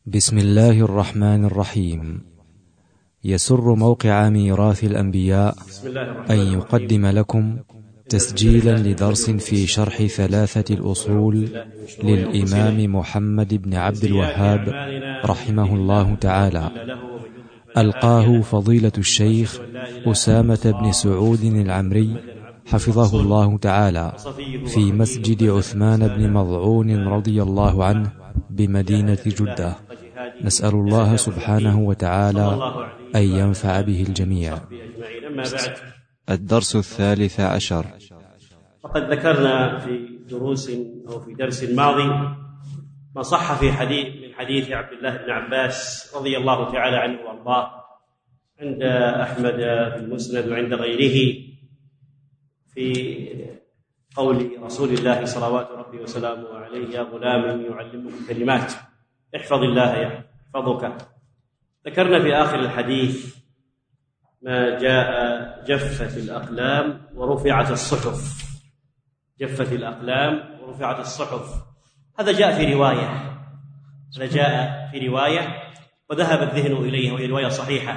بسم الله الرحمن الرحيم. يسر موقع ميراث الأنبياء أن يقدم لكم تسجيلا لدرس في شرح ثلاثة الأصول للإمام محمد بن عبد الوهاب رحمه الله تعالى، ألقاه فضيلة الشيخ أسامة بن سعود العمري حفظه الله تعالى في مسجد عثمان بن مظعون رضي الله عنه بمدينة جدة. نسأل الله سبحانه وتعالى أن ينفع به الجميع. الدرس 13. وقد ذكرنا في درس ماضي ما صح من حديث عبد الله بن عباس رضي الله تعالى عنه وارضاه عند أحمد في المسند وعند غيره في قول رسول الله صلوات ربي وسلامه عليه: يا غلام يعلمك كلمات احفظ الله يحفظك. ذكرنا في آخر الحديث ما جاء جفت الأقلام ورفعت الصحف. جفت الأقلام ورفعت الصحف، هذا جاء في رواية وذهب الذهن إليها، وهي رواية صحيحة،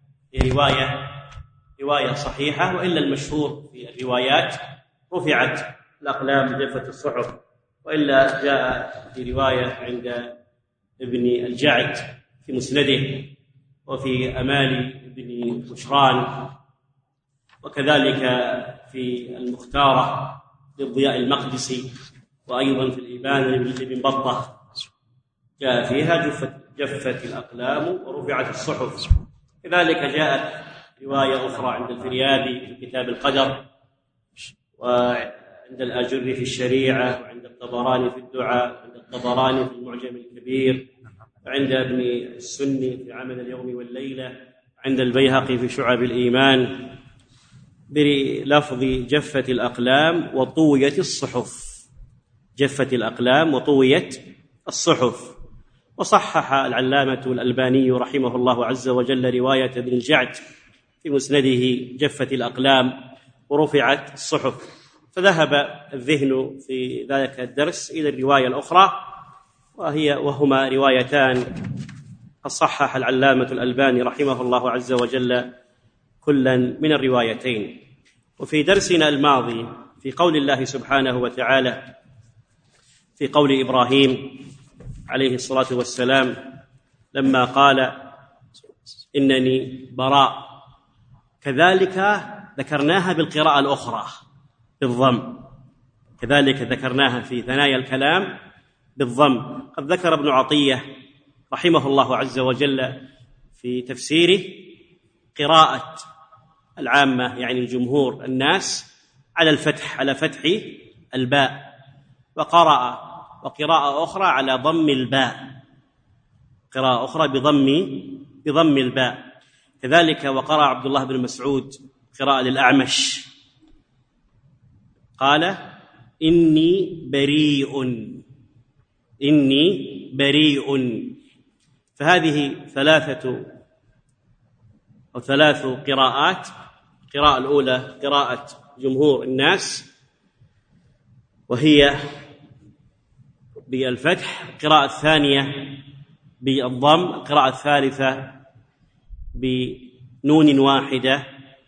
رواية صحيحة، وإلا المشهور في الروايات رفعت الأقلام جفت الصحف، وإلا جاء في رواية عند ابن الجعد في مسنده، وفي أمال ابن بشران، وكذلك في المختارة للضياء المقدسي، وأيضا في الإبانة لابن بطة جاء فيها جفت الأقلام ورفعت الصحف. كذلك جاءت رواية أخرى عند الفريابي في كتاب القدر، وعند الآجري في الشريعة، وعند الطبراني في الدعاء، وعند الطبراني في المعجم الكبير، وعند ابن السني في عمل اليوم والليلة، عند البيهقي في شعب الإيمان بلفظ جفت الأقلام وطويت الصحف. جفت الأقلام وطويت الصحف. وصحح العلامة الألباني رحمه الله عز وجل رواية ابن الجعد في مسنده جفت الأقلام ورفعت الصحف، فذهب الذهن في ذلك الدرس إلى الرواية الأخرى، وهما روايتان قد صحح العلامة الألباني رحمه الله عز وجل كلا من الروايتين. وفي درسنا الماضي في قول الله سبحانه وتعالى في قول إبراهيم عليه الصلاة والسلام لما قال: إنني براء، كذلك ذكرناها بالقراءة الأخرى بالضم، كذلك ذكرناها في ثنايا الكلام بالضم. قد ذكر ابن عطية رحمه الله عز وجل في تفسيره قراءة العامة، يعني الجمهور الناس، على فتح الباء، وقراءة أخرى على ضم الباء، قراءة أخرى بضم الباء. كذلك وقرأ عبد الله بن مسعود قراءة للأعمش قال: إني بريء. فهذه ثلاث قراءات. القراءة الأولى قراءة جمهور الناس وهي بالفتح، القراءة الثانية بالضم، القراءة الثالثة بنون واحدة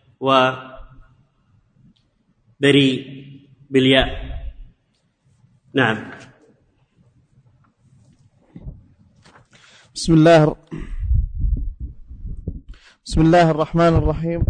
وبريء بالياء. نعم. بسم الله الرحمن الرحيم.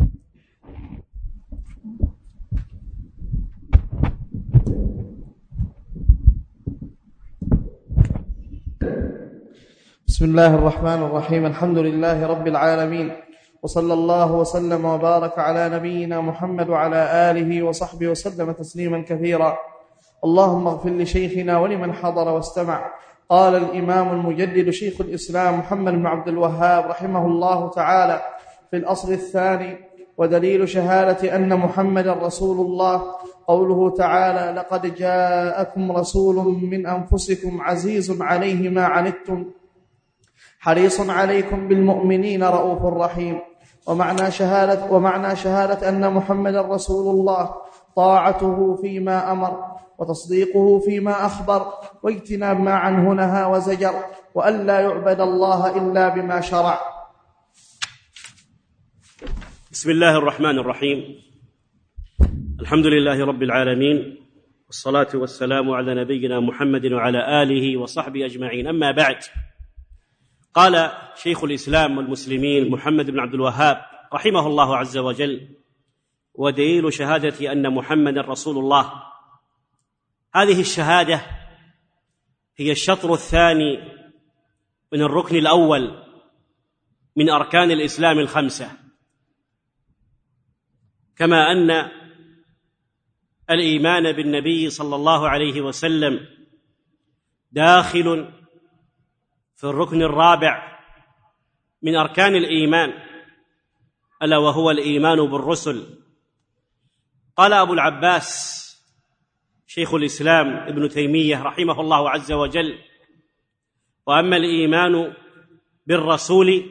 بسم الله الرحمن الرحيم. الحمد لله رب العالمين، وصلى الله وسلم وبارك على نبينا محمد وعلى آله وصحبه وسلم تسليما كثيرا. اللهم اغفر لشيخنا ولمن حضر واستمع. قال الإمام المجدد شيخ الإسلام محمد بن عبد الوهاب رحمه الله تعالى في الأصل الثاني: ودليل شهادة أن محمد رسول الله قوله تعالى: لقد جاءكم رسول من أنفسكم عزيز عليه ما عنتم حريص عليكم بالمؤمنين رؤوف رحيم. ومعنى شهادة أن محمد رسول الله طاعته فيما أمر، وتصديقه فيما أخبر، واجتناب ما عنه نهى وزجر، وأن لا يعبد الله إلا بما شرع. بسم الله الرحمن الرحيم. الحمد لله رب العالمين، والصلاة والسلام على نبينا محمد وعلى آله وصحبه أجمعين. أما بعد، قال شيخ الإسلام والمسلمين محمد بن عبد الوهاب رحمه الله عز وجل: ودليل شهادة أن محمدا رسول الله. هذه الشهادة هي الشطر الثاني من الركن الأول من أركان الإسلام الخمسة، كما أن الإيمان بالنبي صلى الله عليه وسلم داخل في الركن الرابع من أركان الإيمان، ألا وهو الإيمان بالرسل. قال أبو العباس شيخ الإسلام ابن تيمية رحمه الله عز وجل: وأما الإيمان بالرسول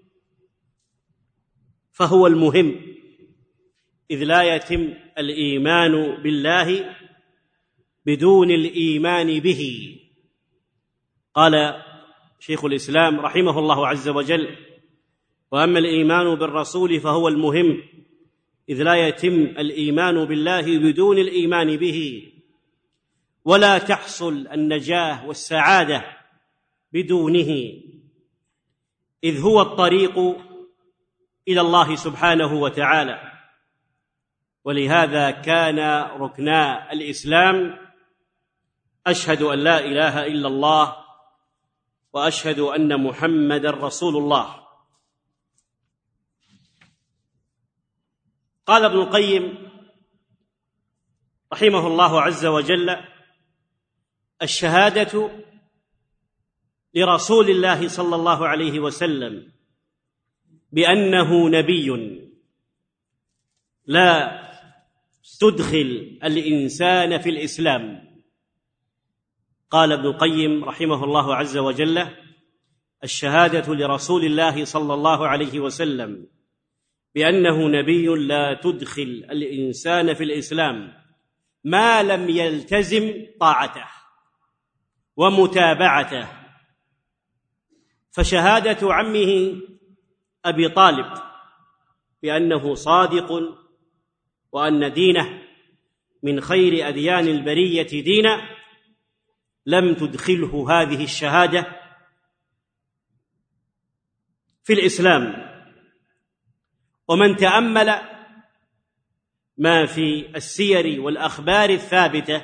فهو المهم، إذ لا يتم الإيمان بالله بدون الإيمان به. قال شيخ الإسلام رحمه الله عز وجل: وأما الإيمان بالرسول فهو المهم، إذ لا يتم الإيمان بالله بدون الإيمان به، ولا تحصل النجاة والسعادة بدونه، إذ هو الطريق إلى الله سبحانه وتعالى. ولهذا كان ركنا الإسلام أشهد أن لا إله إلا الله وأشهد أن محمدًا رسول الله. قال ابن القيم رحمه الله عز وجل: الشهادة لرسول الله صلى الله عليه وسلم بأنه نبي لا تدخل الإنسان في الإسلام. قال ابن القيم رحمه الله عز وجل: الشهادة لرسول الله صلى الله عليه وسلم بأنه نبي لا تدخل الإنسان في الإسلام ما لم يلتزم طاعته ومتابعته. فشهادة عمه أبي طالب بأنه صادق وأن دينه من خير أديان البرية دينا لم تدخله هذه الشهادة في الإسلام. ومن تأمل ما في السير والأخبار الثابتة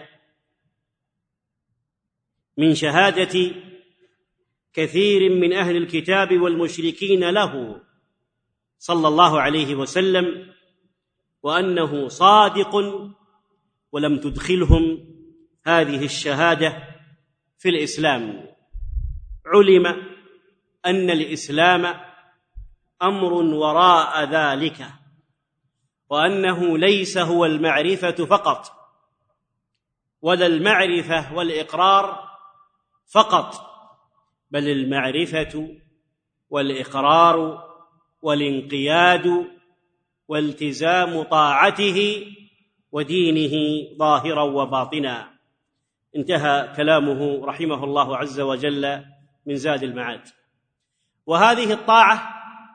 من شهادة كثير من أهل الكتاب والمشركين له صلى الله عليه وسلم وأنه صادق ولم تدخلهم هذه الشهادة في الإسلام، علم أن الإسلام أمر وراء ذلك، وأنه ليس هو المعرفة فقط، ولا المعرفة والإقرار فقط، بل المعرفة والإقرار والانقياد والتزام طاعته ودينه ظاهرا وباطنا. انتهى كلامه رحمه الله عز وجل من زاد المعاد. وهذه الطاعة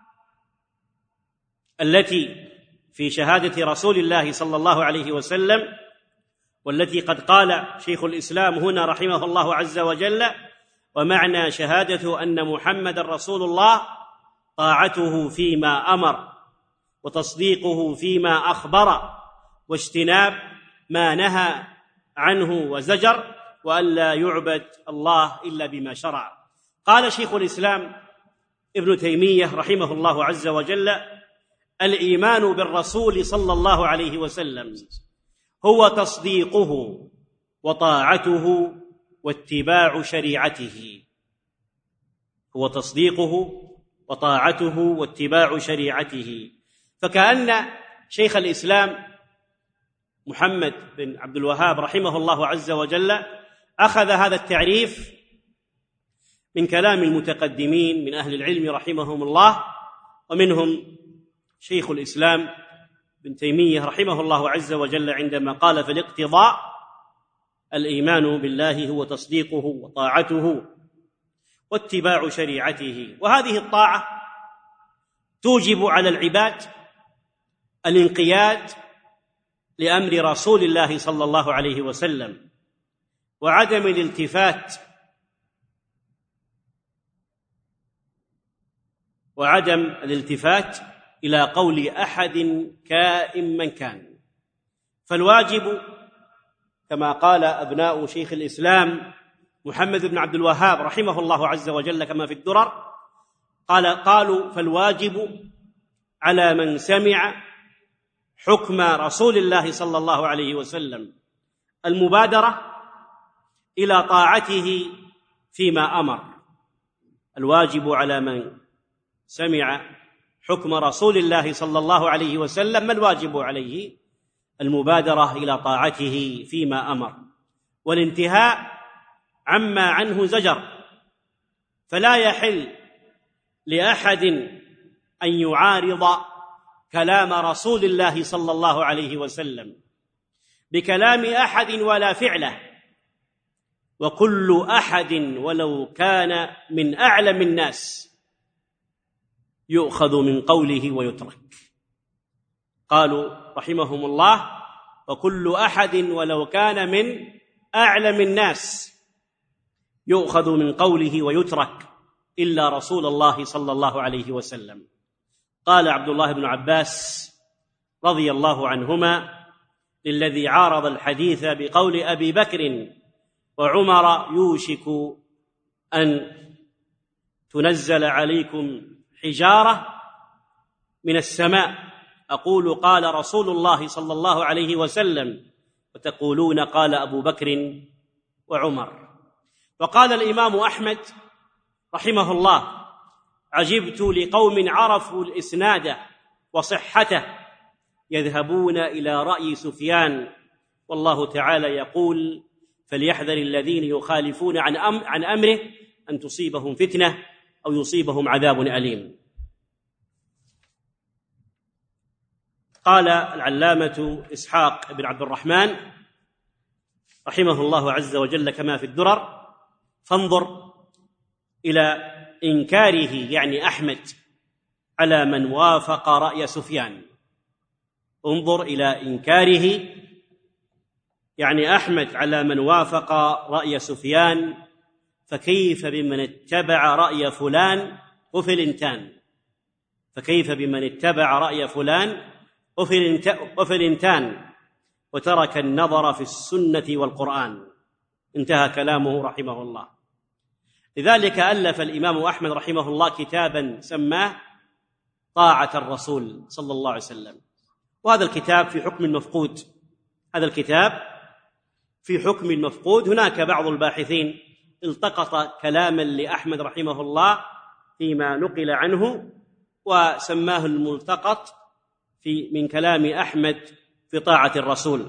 التي في شهادة رسول الله صلى الله عليه وسلم، والتي قد قال شيخ الإسلام هنا رحمه الله عز وجل: ومعنى شهادة أن محمد رسول الله طاعته فيما أمر، وتصديقه فيما أخبر، واجتناب ما نهى عنه وزجر، وأن لا يعبد الله إلا بما شرع. قال شيخ الإسلام ابن تيمية رحمه الله عز وجل: الإيمان بالرسول صلى الله عليه وسلم هو تصديقه وطاعته واتباع شريعته. هو تصديقه وطاعته واتباع شريعته. فكأن شيخ الإسلام محمد بن عبد الوهاب رحمه الله عز وجل أخذ هذا التعريف من كلام المتقدمين من أهل العلم رحمهم الله، ومنهم شيخ الإسلام ابن تيمية رحمه الله عز وجل عندما قال في الاقتضاء: الإيمان بالله هو تصديقه وطاعته واتباع شريعته. وهذه الطاعة توجب على العباد الانقياد لأمر رسول الله صلى الله عليه وسلم، وعدم الالتفات إلى قول أحد كائن من كان. فالواجب كما قال أبناء شيخ الإسلام محمد بن عبد الوهاب رحمه الله عز وجل كما في الدرر، قالوا فالواجب على من سمع حكم رسول الله صلى الله عليه وسلم المبادرة إلى طاعته فيما أمر. الواجب على من سمع حكم رسول الله صلى الله عليه وسلم ما الواجب عليه؟ المبادرة إلى طاعته فيما أمر، والانتهاء عما عنه زجر. فلا يحل لأحد أن يعارض كلام رسول الله صلى الله عليه وسلم بكلام أحد ولا فعله، وكل أحد ولو كان من أعلم الناس يؤخذ من قوله ويترك. قالوا رحمهم الله: وكل أحد ولو كان من أعلم الناس يؤخذ من قوله ويترك إلا رسول الله صلى الله عليه وسلم. قال عبد الله بن عباس رضي الله عنهما للذي عارض الحديث بقول أبي بكر وعمر: يوشك أن تنزل عليكم حجارة من السماء، أقول قال رسول الله صلى الله عليه وسلم، وتقولون قال أبو بكر وعمر. وقال الإمام أحمد رحمه الله: عجبت لقوم عرفوا الإسناد وصحته يذهبون إلى رأي سفيان، والله تعالى يقول: فليحذر الذين يخالفون عن أمره أن تصيبهم فتنة أو يصيبهم عذاب أليم. قال العلامة إسحاق بن عبد الرحمن رحمه الله عز وجل كما في الدرر: فانظر إلى إنكاره يعني أحمد على من وافق رأي سفيان. انظر إلى إنكاره يعني أحمد على من وافق رأي سفيان، فكيف بمن اتبع رأي فلان وفلنتان؟ فكيف بمن اتبع رأي فلان وفلنتان وترك النظر في السنة والقرآن؟ انتهى كلامه رحمه الله. لذلك ألف الإمام أحمد رحمه الله كتابا سماه طاعة الرسول صلى الله عليه وسلم، وهذا الكتاب في حكم المفقود. هذا الكتاب في حكم المفقود. هناك بعض الباحثين التقط كلاما لأحمد رحمه الله فيما نقل عنه وسماه الملتقط من كلام أحمد في طاعة الرسول.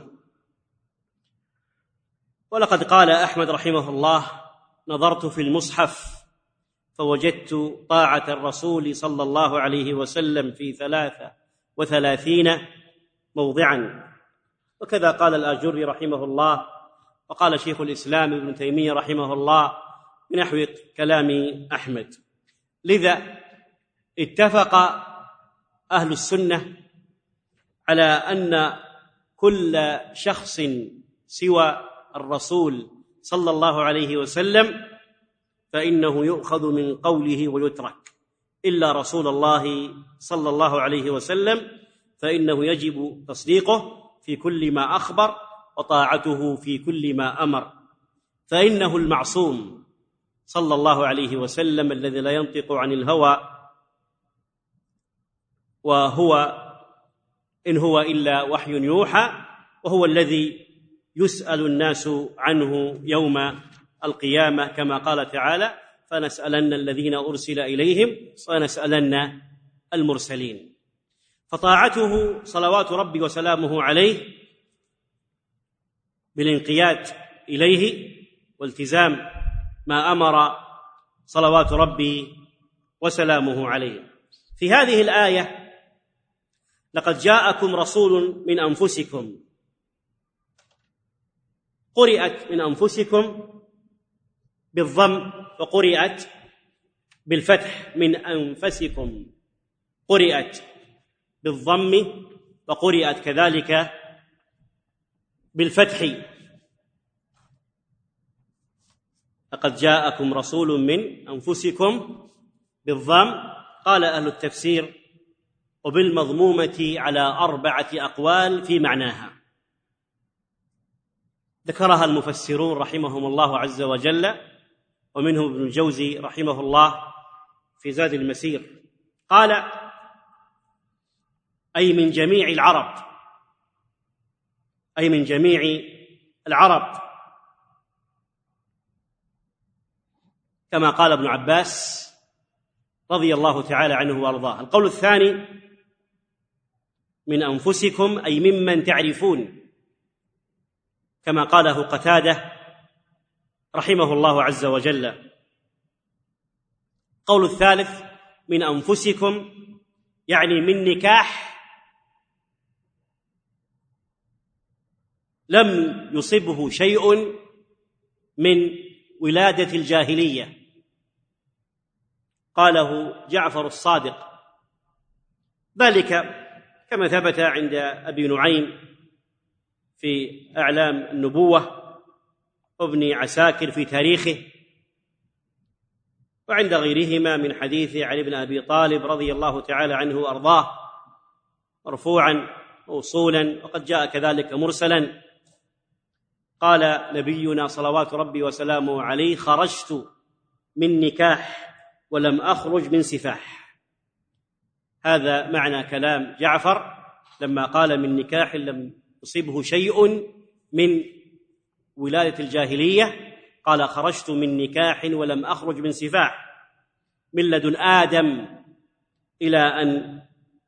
ولقد قال أحمد رحمه الله: نظرت في المصحف فوجدت طاعة الرسول صلى الله عليه وسلم في 33 موضعا. وكذا قال الآجري رحمه الله، وقال شيخ الإسلام ابن تيمية رحمه الله بنحو كلام أحمد. لذا اتفق أهل السنة على أن كل شخص سوى الرسول صلى الله عليه وسلم فإنه يؤخذ من قوله ويترك، إلا رسول الله صلى الله عليه وسلم فإنه يجب تصديقه في كل ما أخبر وطاعته في كل ما أمر، فإنه المعصوم صلى الله عليه وسلم الذي لا ينطق عن الهوى، وهو إن هو إلا وحي يوحى، وهو الذي يسأل الناس عنه يوم القيامة كما قال تعالى: فنسألن الذين أرسل إليهم ونسألن المرسلين. فطاعته صلوات ربي وسلامه عليه بالانقياد إليه والتزام ما أمر صلوات ربي وسلامه عليه. في هذه الآية: لقد جاءكم رسول من أنفسكم، قرئت من أنفسكم بالضم وقرئت بالفتح من أنفسكم قرئت بالضم وقرئت كذلك بالفتح. لقد جاءكم رسول من أنفسكم بالضم. قال أهل التفسير وبالمضمومة على 4 أقوال في معناها، ذكرها المفسرون رحمهم الله عز وجل، ومنهم ابن الجوزي رحمه الله في زاد المسير. قال أي من جميع العرب، أي من جميع العرب، كما قال ابن عباس رضي الله تعالى عنه وارضاه. القول الثاني من أنفسكم أي ممن تعرفون، كما قاله قتادة رحمه الله عز وجل. القول الثالث من أنفسكم يعني من نكاح لم يصبه شيء من ولادة الجاهلية، قاله جعفر الصادق، ذلك كما ثبت عند أبي نعيم في أعلام النبوة وابن عساكر في تاريخه، وعند غيرهما من حديث علي بن أبي طالب رضي الله تعالى عنه وأرضاه مرفوعا موصولا، وقد جاء كذلك مرسلا. قال نبينا صلوات ربي وسلامه عليه: خرجت من نكاح ولم أخرج من سفاح. هذا معنى كلام جعفر لما قال من نكاح لم يصبه شيء من ولادة الجاهلية، قال خرجت من نكاح ولم أخرج من سفاح، من لدن آدم إلى أن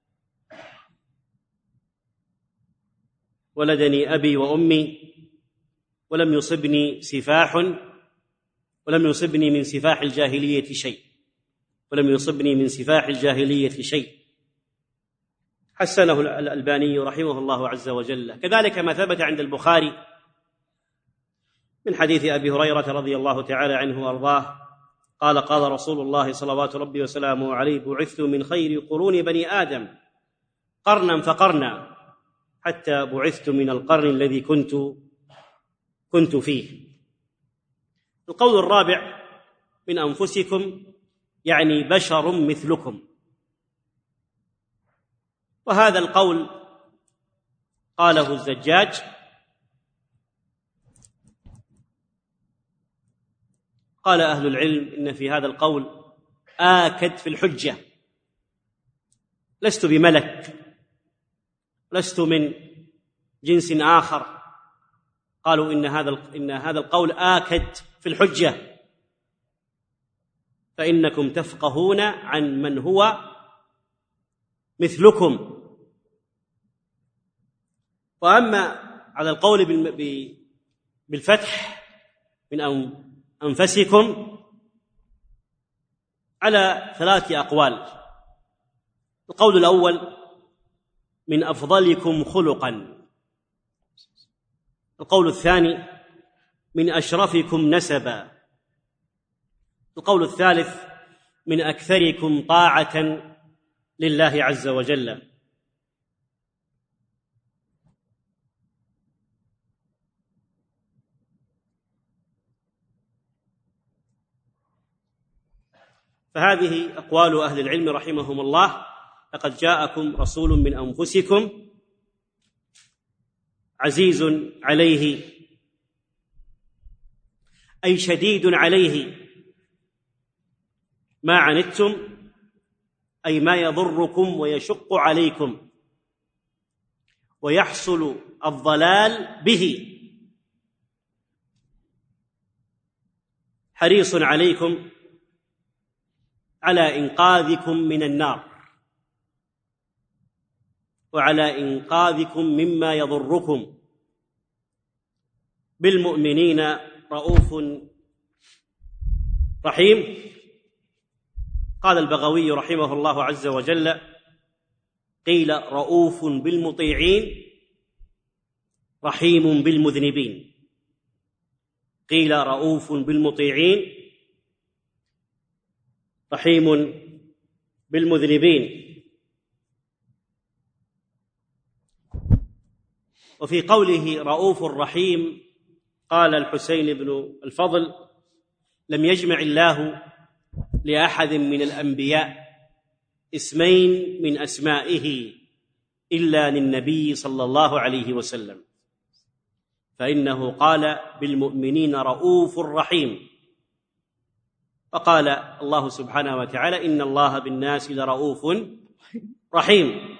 ولدني أبي وأمي، ولم يصبني سفاح، ولم يصبني من سفاح الجاهلية شيء، ولم يصبني من سفاح الجاهلية شيء. حسنه الألباني رحمه الله عز وجل. كذلك ما ثبت عند البخاري من حديث أبي هريرة رضي الله تعالى عنه وأرضاه قال: قال رسول الله صلوات ربي وسلامه عليه: بعثت من خير قرون بني آدم قرنا فقرنا حتى بعثت من القرن الذي كنت فيه. القول الرابع من أنفسكم يعني بشر مثلكم، وهذا القول قاله الزجاج. قال أهل العلم إن في هذا القول آكد في الحجة، لست بملك، لست من جنس آخر. قالوا إن هذا القول آكد في الحجة، فإنكم تفقهون عن من هو مثلكم. وأما على القول بالفتح من أنفسكم على 3 أقوال. القول الأول من أفضلكم خلقا، القول الثاني من أشرفكم نسبا، القول الثالث من أكثركم طاعة لله عز وجل. فهذه أقوال أهل العلم رحمهم الله. لقد جاءكم رسول من أنفسكم عزيز عليه أي شديد عليه ما عنتم، أي ما يضركم ويشق عليكم ويحصل الضلال به، حريص عليكم على إنقاذكم من النار وعلى إنقاذكم مما يضركم، بالمؤمنين رؤوف رحيم. قال البغوي رحمه الله عز وجل: قيل رؤوف بالمطيعين رحيم بالمذنبين. قيل رؤوف بالمطيعين رحيم بالمذنبين. وفي قوله رؤوف رحيم قال الحسين بن الفضل: لم يجمع الله لأحد من الأنبياء اسمين من أسمائه إلا للنبي صلى الله عليه وسلم، فإنه قال بالمؤمنين رؤوف رحيم، وقال الله سبحانه وتعالى: إن الله بالناس لرؤوف رحيم.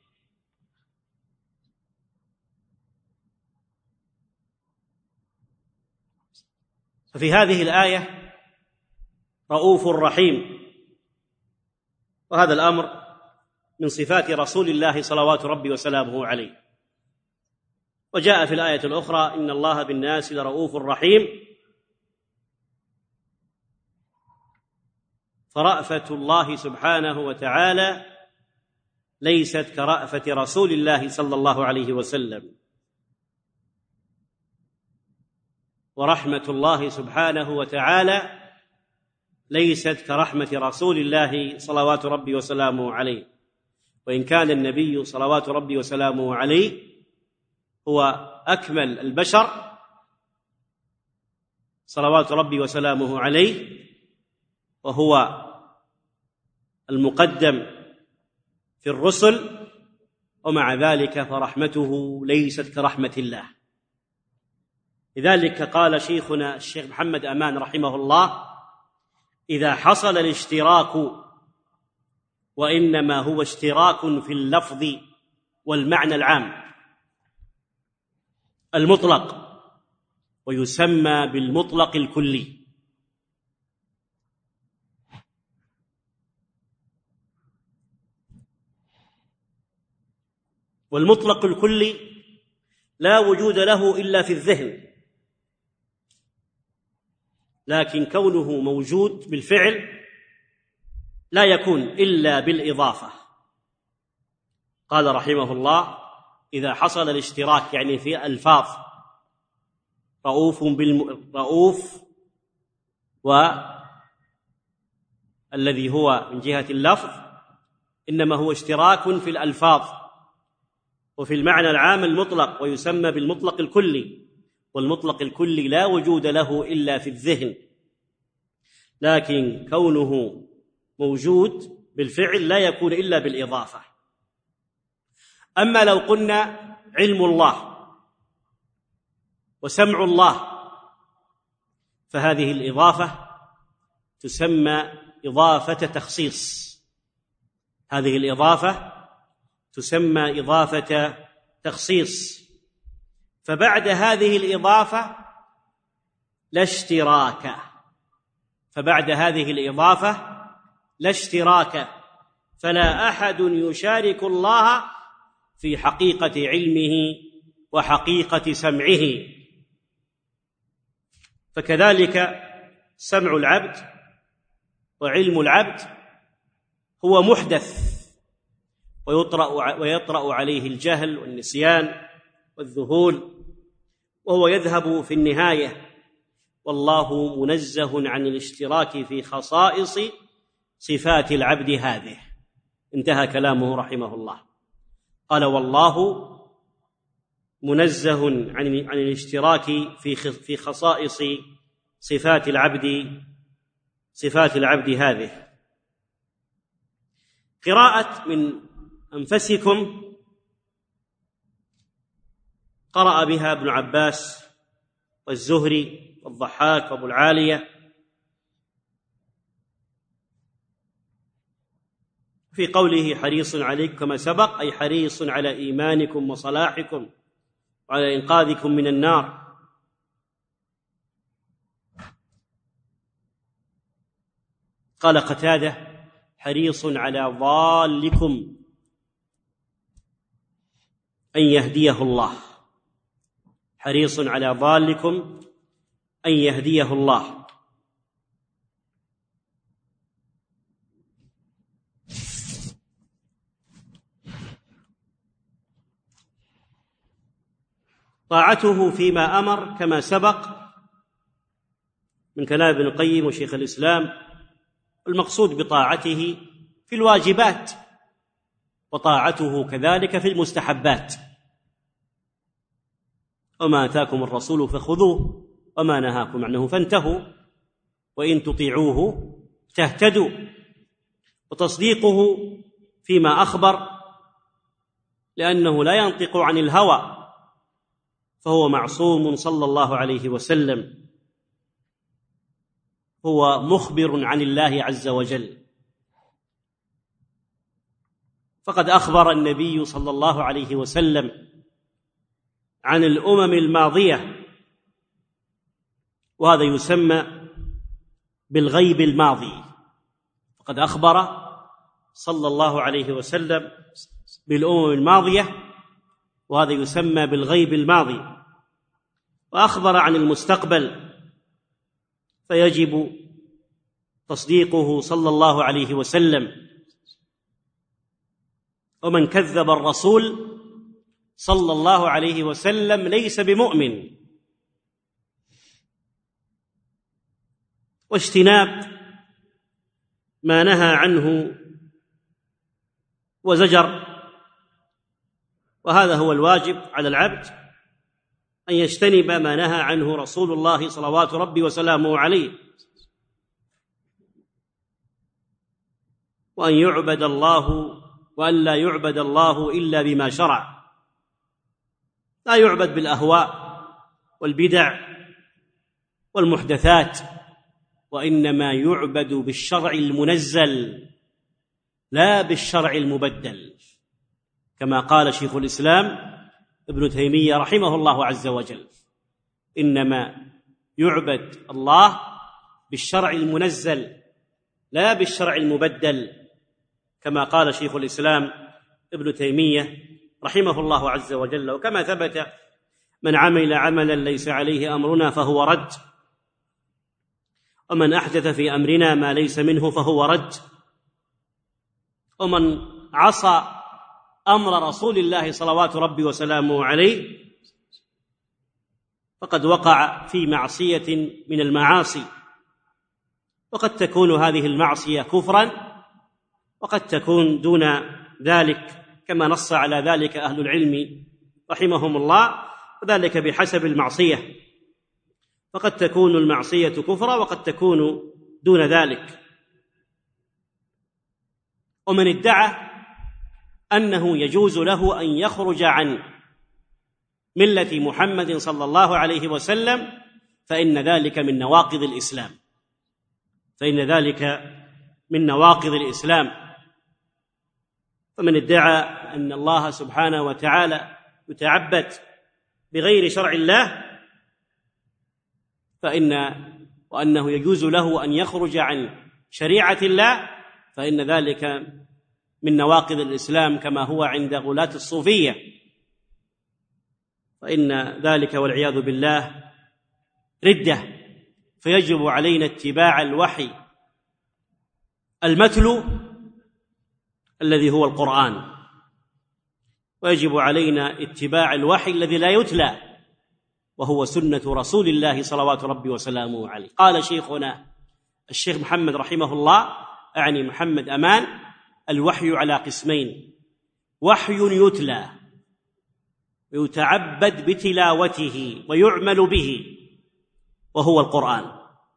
ففي هذه الآية رؤوف رحيم، وهذا الأمر من صفات رسول الله صلوات ربي وسلامه عليه. وجاء في الآية الأخرى: إن الله بالناس لرؤوف رحيم، فرأفة الله سبحانه وتعالى ليست كرأفة رسول الله صلى الله عليه وسلم، ورحمة الله سبحانه وتعالى ليست كرحمة رسول الله صلوات ربي وسلامه عليه. وإن كان النبي صلوات ربي وسلامه عليه هو أكمل البشر صلوات ربي وسلامه عليه، وهو المقدم في الرسل، ومع ذلك فرحمته ليست كرحمة الله. لذلك قال شيخنا الشيخ محمد أمان رحمه الله: إذا حصل الاشتراك، وإنما هو اشتراك في اللفظ والمعنى العام المطلق، ويسمى بالمطلق الكلي. والمطلق الكلي لا وجود له إلا في الذهن، لكن كونه موجود بالفعل لا يكون إلا بالإضافة. قال رحمه الله: إذا حصل الاشتراك، يعني في ألفاظ، رؤوف والذي هو من جهة اللفظ إنما هو اشتراك في الألفاظ وفي المعنى العام المطلق، ويسمى بالمطلق الكلي. والمطلق الكلي لا وجود له إلا في الذهن، لكن كونه موجود بالفعل لا يكون إلا بالإضافة. أما لو قلنا علم الله وسمع الله، فهذه الإضافة تسمى إضافة تخصيص. هذه الإضافة تسمى إضافة تخصيص. فبعد هذه الإضافة لا اشتراك، فبعد هذه الإضافة لا اشتراك، فلا أحد يشارك الله في حقيقة علمه وحقيقة سمعه. فكذلك سمع العبد وعلم العبد هو محدث، ويطرأ عليه الجهل والنسيان والذهول، وهو يذهب في النهاية، والله منزه عن الاشتراك في خصائص صفات العبد هذه. انتهى كلامه رحمه الله. قال: والله منزه عن الاشتراك في خصائص صفات العبد هذه. قراءة من أنفسكم قرأ بها ابن عباس والزهري والضحاك وابو العالية. في قوله حريص عليكم كما سبق، أي حريص على إيمانكم وصلاحكم وعلى إنقاذكم من النار. قال قتادة: حريص على ضالكم أن يهديه الله، حريص على ضالكم أن يهديه الله. طاعته فيما أمر كما سبق من كلام ابن القيم وشيخ الإسلام المقصود بطاعته في الواجبات، وطاعته كذلك في المستحبات. وما آتاكم الرسول فخذوه وما نهاكم عنه فانتهوا وإن تطيعوه تهتدوا. وتصديقه فيما أخبر، لأنه لا ينطق عن الهوى، فهو معصوم صلى الله عليه وسلم، هو مخبر عن الله عز وجل. فقد أخبر النبي صلى الله عليه وسلم عن الأمم الماضية، وهذا يسمى بالغيب الماضي. فقد أخبر صلى الله عليه وسلم بالأمم الماضية، وهذا يسمى بالغيب الماضي. وأخبر عن المستقبل، فيجب تصديقه صلى الله عليه وسلم. ومن كذب الرسول صلى الله عليه وسلم ليس بمؤمن. واجتناب ما نهى عنه وزجر، وهذا هو الواجب على العبد، أن يجتنب ما نهى عنه رسول الله صلوات ربي وسلامه عليه، وأن يعبد الله وأن لا يعبد الله إلا بما شرع. لا يعبد بالأهواء والبدع والمحدثات، وإنما يعبد بالشرع المنزل لا بالشرع المبدل، كما قال شيخ الإسلام ابن تيمية رحمه الله عز وجل: إنما يعبد الله بالشرع المنزل لا بالشرع المبدل، كما قال شيخ الإسلام ابن تيمية رحمه الله عز وجل. وكما ثبت: من عمل عملا ليس عليه أمرنا فهو رد، ومن أحدث في أمرنا ما ليس منه فهو رد. ومن عصى أمر رسول الله صلوات ربي وسلامه عليه فقد وقع في معصية من المعاصي، وقد تكون هذه المعصية كفرا، وقد تكون دون ذلك، كما نص على ذلك أهل العلم رحمهم الله، وذلك بحسب المعصية. فقد تكون المعصية كفرا، وقد تكون دون ذلك. ومن ادعى أنه يجوز له أن يخرج عن ملة محمد صلى الله عليه وسلم فإن ذلك من نواقض الإسلام، فإن ذلك من نواقض الإسلام. فمن ادعى أن الله سبحانه وتعالى يتعبد بغير شرع الله وأنه يجوز له أن يخرج عن شريعة الله فإن ذلك من نواقض الإسلام، كما هو عند غلاة الصوفية، فإن ذلك والعياذ بالله ردة. فيجب علينا اتباع الوحي المتلو الذي هو القرآن، ويجب علينا اتباع الوحي الذي لا يتلى وهو سنة رسول الله صلوات ربي وسلامه عليه. قال شيخنا الشيخ محمد رحمه الله، أعني محمد أمان: الوحي على قسمين: وحي يتلى ويتعبد بتلاوته ويعمل به وهو القرآن.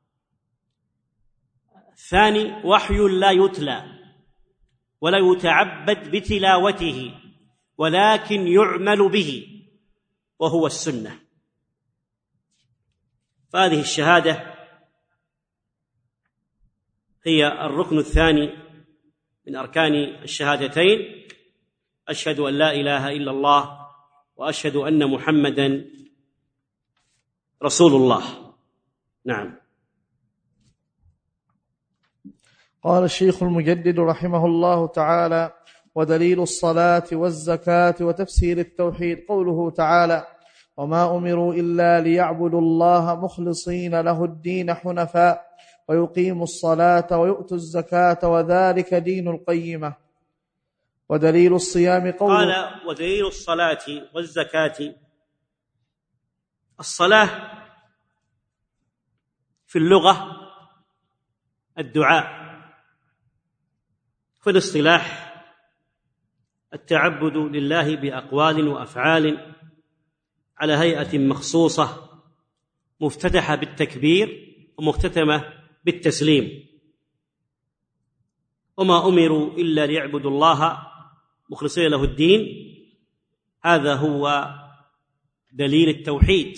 الثاني وحي لا يتلى ولا يتعبد بتلاوته ولكن يعمل به وهو السنة. فهذه الشهادة هي الركن الثاني من أركان الشهادتين: أشهد أن لا إله إلا الله وأشهد أن محمدًا رسول الله. نعم. قال الشيخ المجدد رحمه الله تعالى: ودليل الصلاة والزكاة وتفسير التوحيد قوله تعالى: وما أمروا إلا ليعبدوا الله مخلصين له الدين حنفاء ويقيموا الصلاة ويؤتوا الزكاة وذلك دين القيمة. ودليل الصيام قوله قال: ودليل الصلاة والزكاة. الصلاة في اللغة الدعاء، في الاصطلاح التعبد لله بأقوال وأفعال على هيئة مخصوصة مفتتحة بالتكبير ومختتمة بالتسليم، وما أمروا إلا ليعبدوا الله مخلصين له الدين. هذا هو دليل التوحيد،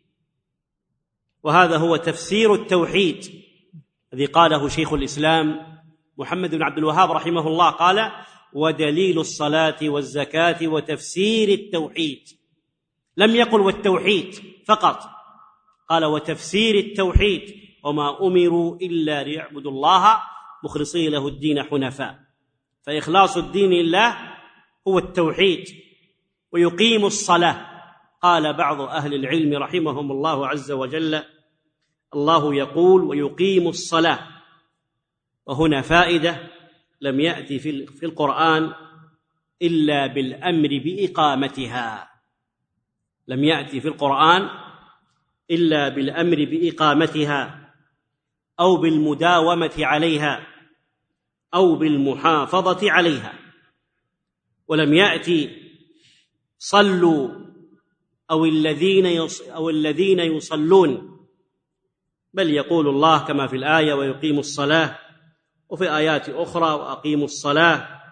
وهذا هو تفسير التوحيد الذي قاله شيخ الإسلام محمد بن عبد الوهاب رحمه الله، قال: ودليل الصلاة والزكاة وتفسير التوحيد. لم يقل والتوحيد فقط، قال وتفسير التوحيد، وما أمروا إلا ليعبدوا الله مخلصين له الدين حنفاء. فإخلاص الدين لله هو التوحيد. ويقيم الصلاة، قال بعض أهل العلم رحمهم الله عز وجل: الله يقول ويقيم الصلاة. وهنا فائدة: لم يأتي في القرآن إلا بالأمر بإقامتها، لم يأتي في القرآن إلا بالأمر بإقامتها أو بالمداومة عليها أو بالمحافظة عليها، ولم يأتي صلوا أو الذين يصلون، بل يقول الله كما في الآية: ويقيم الصلاة، وفي آيات أخرى: وأقيموا الصلاة،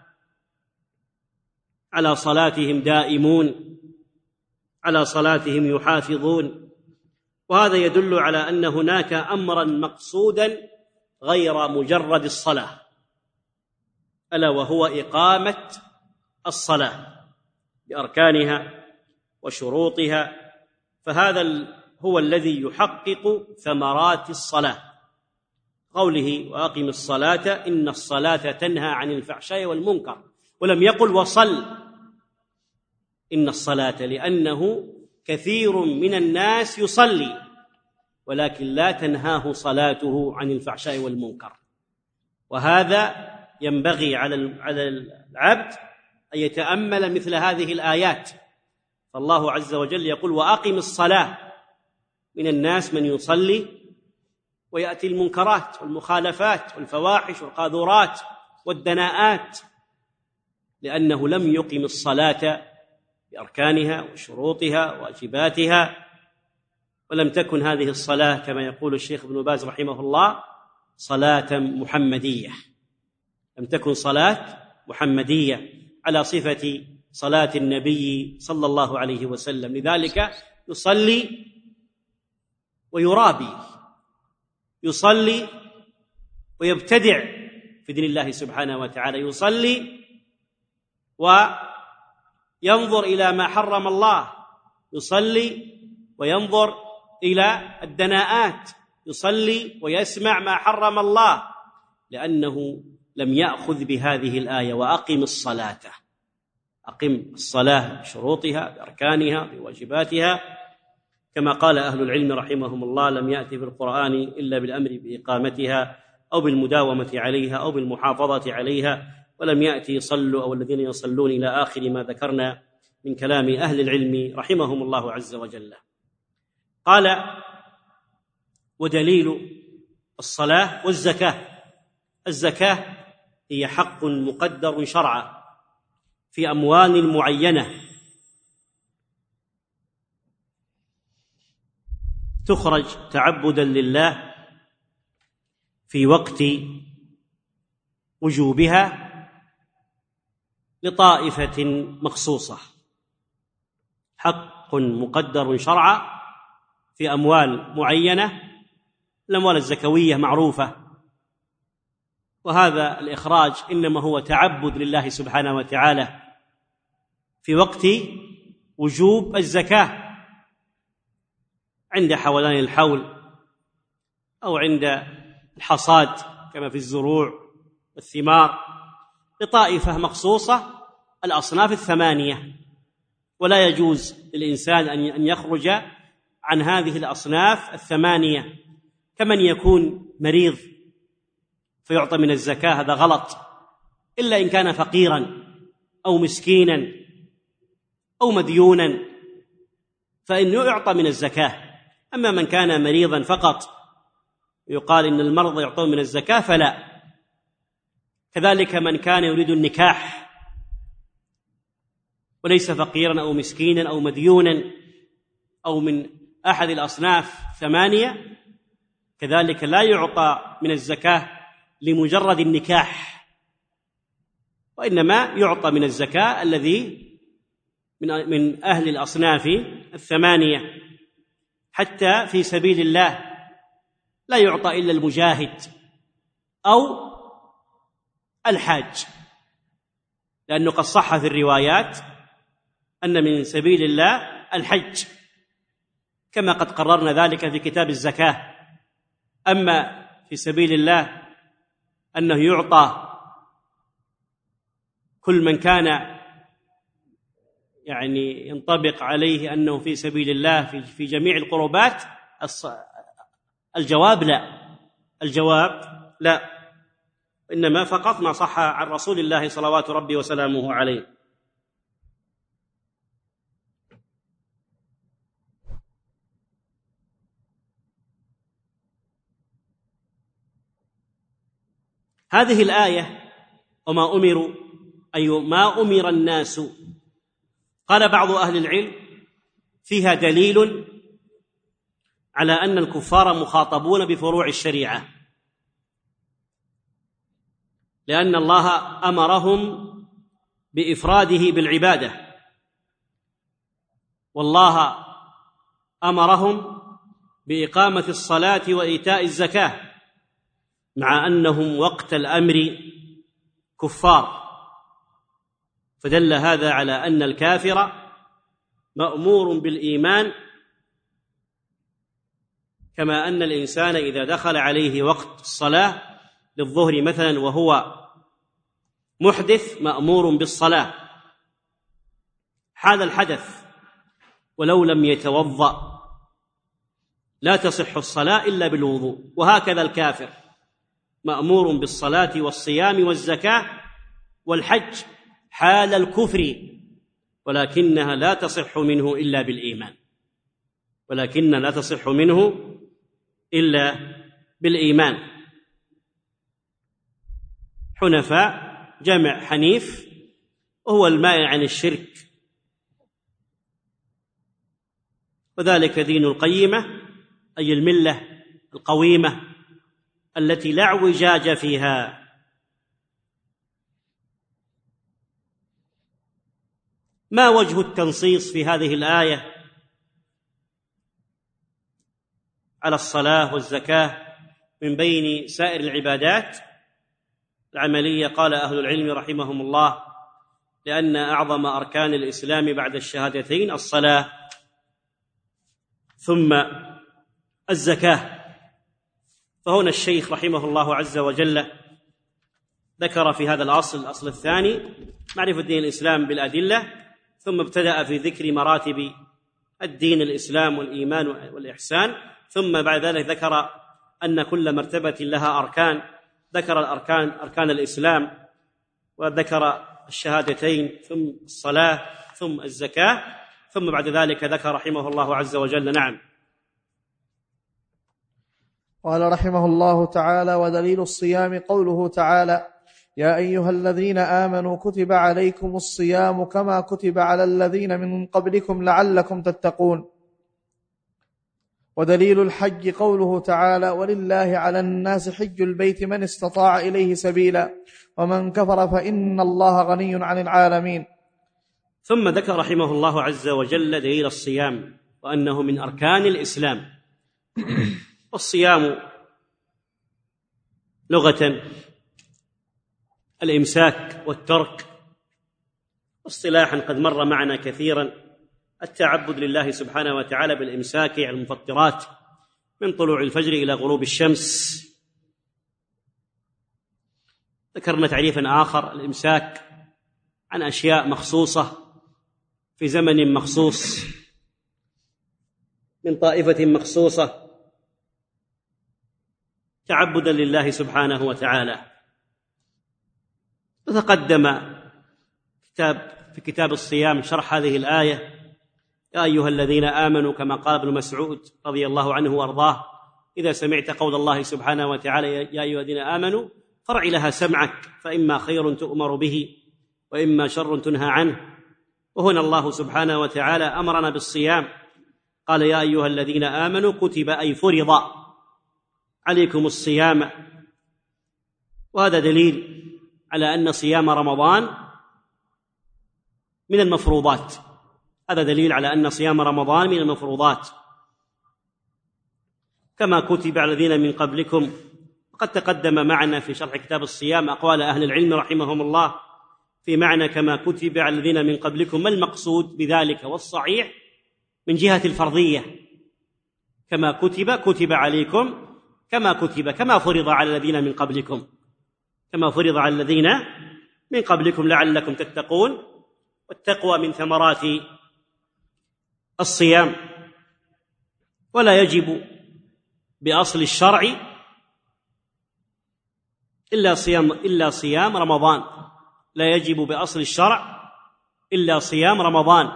على صلاتهم دائمون، على صلاتهم يحافظون. وهذا يدل على أن هناك أمرا مقصودا غير مجرد الصلاة، ألا وهو إقامة الصلاة بأركانها وشروطها، فهذا هو الذي يحقق ثمرات الصلاة. قوله: وأقم الصلاة إن الصلاة تنهى عن الفحشاء والمنكر، ولم يقل وصل إن الصلاة، لأنه كثير من الناس يصلي ولكن لا تنهاه صلاته عن الفحشاء والمنكر. وهذا ينبغي على العبد أن يتأمل مثل هذه الآيات. فالله عز وجل يقول: وأقم الصلاة. من الناس من يصلي ويأتي المنكرات والمخالفات والفواحش والقاذورات والدناءات، لأنه لم يقم الصلاة بأركانها وشروطها وواجباتها، ولم تكن هذه الصلاة كما يقول الشيخ ابن باز رحمه الله صلاة محمدية، لم تكن صلاة محمدية على صفة صلاة النبي صلى الله عليه وسلم. لذلك يصلي ويرابي، يصلي ويبتدع في دين الله سبحانه وتعالى، يصلي وينظر إلى ما حرم الله، يصلي وينظر إلى الدناءات، يصلي ويسمع ما حرم الله، لأنه لم يأخذ بهذه الآية: وأقم الصلاة. أقم الصلاة بشروطها بأركانها بواجباتها، كما قال أهل العلم رحمهم الله: لم يأتي في القرآن إلا بالأمر بإقامتها أو بالمداومة عليها أو بالمحافظة عليها، ولم يأتي صلوا أو الذين يصلون إلى آخر ما ذكرنا من كلام أهل العلم رحمهم الله عز وجل. قال: ودليل الصلاة والزكاة. الزكاة هي حق مقدر شرعا في أموال معينة تخرج تعبدا لله في وقت وجوبها لطائفة مخصوصة، حق مقدر شرعا في أموال معينة. الأموال الزكوية معروفة، وهذا الإخراج إنما هو تعبد لله سبحانه وتعالى في وقت وجوب الزكاة، عند حولان الحول أو عند الحصاد كما في الزروع والثمار، لطائفة مخصوصة الأصناف الثمانية، ولا يجوز للإنسان أن يخرج عن هذه الأصناف الثمانية. كمن يكون مريض فيعطى من الزكاة، هذا غلط، إلا إن كان فقيرا أو مسكينا أو مديونا فإنه يعطى من الزكاة. أما من كان مريضا فقط يقال إن المرضى يعطون من الزكاة فلا. كذلك من كان يريد النكاح وليس فقيرا أو مسكينا أو مديونا أو من أحد الأصناف 8 كذلك لا يعطى من الزكاة لمجرد النكاح، وإنما يعطى من الزكاة الذي من أهل الأصناف 8. حتى في سبيل الله لا يعطى إلا المجاهد أو الحاج، لأنه قد صح في الروايات أن من سبيل الله الحج، كما قد قررنا ذلك في كتاب الزكاة. أما في سبيل الله أنه يعطى كل من كان يعني ينطبق عليه أنه في سبيل الله في جميع القربات، الجواب لا، إنما فقط ما صح عن رسول الله صلوات ربي وسلامه عليه. هذه الآية وما أمروا أي ما أمر الناس، قال بعض أهل العلم فيها دليل على أن الكفار مخاطبون بفروع الشريعة، لأن الله أمرهم بإفراده بالعبادة، والله أمرهم بإقامة الصلاة وإيتاء الزكاة، مع أنهم وقت الأمر كفار، فدل هذا على أن الكافر مأمور بالإيمان، كما أن الإنسان إذا دخل عليه وقت الصلاة للظهر مثلا وهو محدث مأمور بالصلاة حال الحدث، ولو لم يتوضأ لا تصح الصلاة إلا بالوضوء. وهكذا الكافر مأمور بالصلاة والصيام والزكاة والحج حال الكفر، ولكنها لا تصح منه إلا بالإيمان، حنفاء جمع حنيف وهو المائل عن الشرك، وذلك دين القيمة أي الملة القويمة التي لا اعوجاج فيها. ما وجه التنصيص في هذه الآية على الصلاة والزكاة من بين سائر العبادات العملية؟ قال أهل العلم رحمهم الله: لأن أعظم أركان الإسلام بعد الشهادتين الصلاة ثم الزكاة. فهنا الشيخ رحمه الله عز وجل ذكر في هذا الأصل الثاني معرفة دين الإسلام بالأدلة، ثم ابتدأ في ذكر مراتب الدين الإسلام والإيمان والإحسان، ثم بعد ذلك ذكر أن كل مرتبة لها أركان، ذكر أركان الإسلام وذكر الشهادتين ثم الصلاة ثم الزكاة، ثم بعد ذلك ذكر رحمه الله عز وجل. نعم. قال رحمه الله تعالى: ودليل الصيام قوله تعالى: يا أيها الذين آمنوا كتب عليكم الصيام كما كتب على الذين من قبلكم لعلكم تتقون. ودليل الحج قوله تعالى: ولله على الناس حج البيت من استطاع إليه سبيلا ومن كفر فإن الله غني عن العالمين. ثم ذكر رحمه الله عز وجل دليل الصيام وأنه من أركان الإسلام. والصيام لغة الإمساك والترك، واصطلاحا قد مر معنا كثيرا التعبد لله سبحانه وتعالى بالإمساك عن المفطرات من طلوع الفجر إلى غروب الشمس. ذكرنا تعريفا آخر: الإمساك عن أشياء مخصوصة في زمن مخصوص من طائفة مخصوصة تعبدا لله سبحانه وتعالى. وتقدم في كتاب الصيام شرح هذه الآية: يا أيها الذين آمنوا، كما قال ابن مسعود رضي الله عنه وأرضاه: إذا سمعت قول الله سبحانه وتعالى يا أيها الذين آمنوا فارع لها سمعك، فإما خير تؤمر به وإما شر تنهى عنه. وهنا الله سبحانه وتعالى أمرنا بالصيام، قال يا أيها الذين آمنوا كتب أي فرض عليكم الصيام. وهذا دليل على أن صيام رمضان من المفروضات، هذا دليل على أن صيام رمضان من المفروضات، كما كتب على الذين من قبلكم. وقد تقدم معنا في شرح كتاب الصيام أقوال أهل العلم رحمهم الله في معنى كما كتب على الذين من قبلكم، ما المقصود بذلك؟ والصحيح من جهة الفرضية، كما كتب عليكم كما فرض على الذين من قبلكم، كما فرض على الذين من قبلكم لعلكم تتقون. والتقوى من ثمرات الصيام، ولا يجب بأصل الشرع إلا صيام رمضان، لا يجب بأصل الشرع إلا صيام رمضان،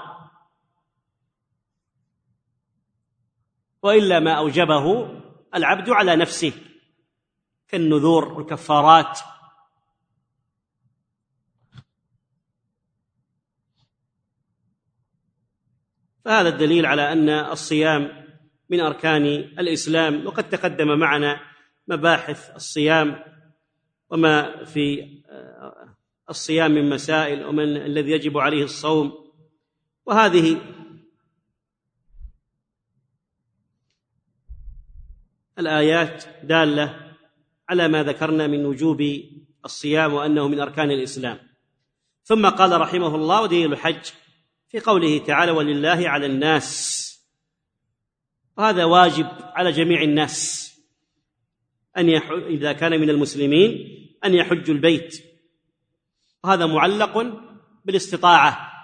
وإلا ما أوجبه العبد على نفسه كالنذور والكفارات. فهذا الدليل على أن الصيام من أركان الإسلام. وقد تقدم معنا مباحث الصيام وما في الصيام من مسائل ومن الذي يجب عليه الصوم، وهذه الآيات دالة على ما ذكرنا من وجوب الصيام وأنه من أركان الإسلام. ثم قال رحمه الله ودليل الحج في قوله تعالى ولله على الناس، وهذا واجب على جميع الناس إذا كان من المسلمين أن يحجوا البيت، وهذا معلق بالاستطاعة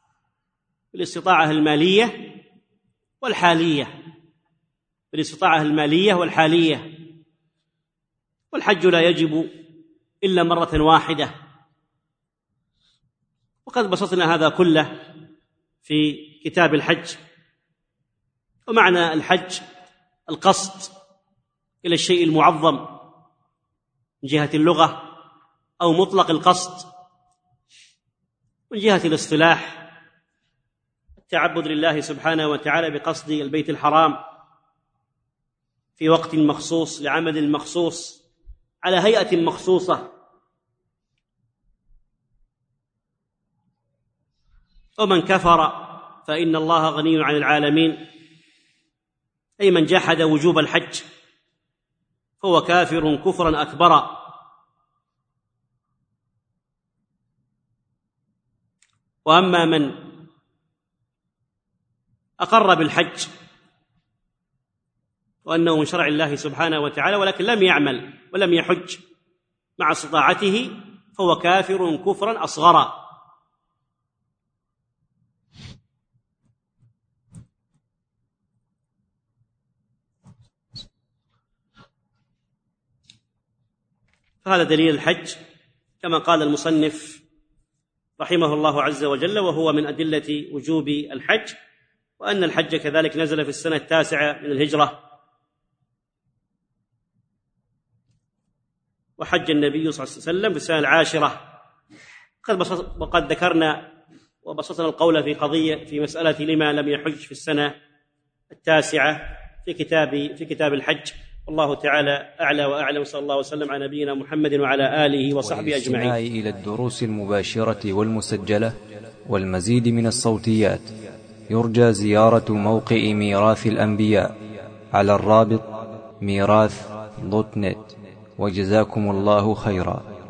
المالية والحالية، بالاستطاعة المالية والحالية. والحج لا يجب إلا مرة واحدة، وقد بسطنا هذا كله في كتاب الحج. ومعنى الحج القصد إلى الشيء المعظم من جهة اللغة، أو مطلق القصد من جهة الاصطلاح، التعبد لله سبحانه وتعالى بقصد البيت الحرام في وقت مخصوص لعمل مخصوص على هيئة مخصوصة. ومن كفر فإن الله غني عن العالمين، أي من جحد وجوب الحج فهو كافر كفرا أكبر. وأما من أقر بالحج وأنه من شرع الله سبحانه وتعالى ولكن لم يعمل ولم يحج مع استطاعته فهو كافر كفرا أصغر. فهذا دليل الحج كما قال المصنف رحمه الله عز وجل، وهو من أدلة وجوب الحج. وأن الحج كذلك نزل في السنة 9 من الهجرة، وحج النبي صلى الله عليه وسلم في السنة 10. وقد ذكرنا وبسطنا القول في مسألة لما لم يحج في السنة 9 في كتاب الحج. والله تعالى أعلى وأعلم، وصلى الله وسلم على نبينا محمد وعلى آله وصحبه أجمعين. والاستماع إلى الدروس المباشرة والمسجلة والمزيد من الصوتيات يرجى زيارة موقع ميراث الأنبياء على الرابط ميراث.net. وجزاكم الله خيرا.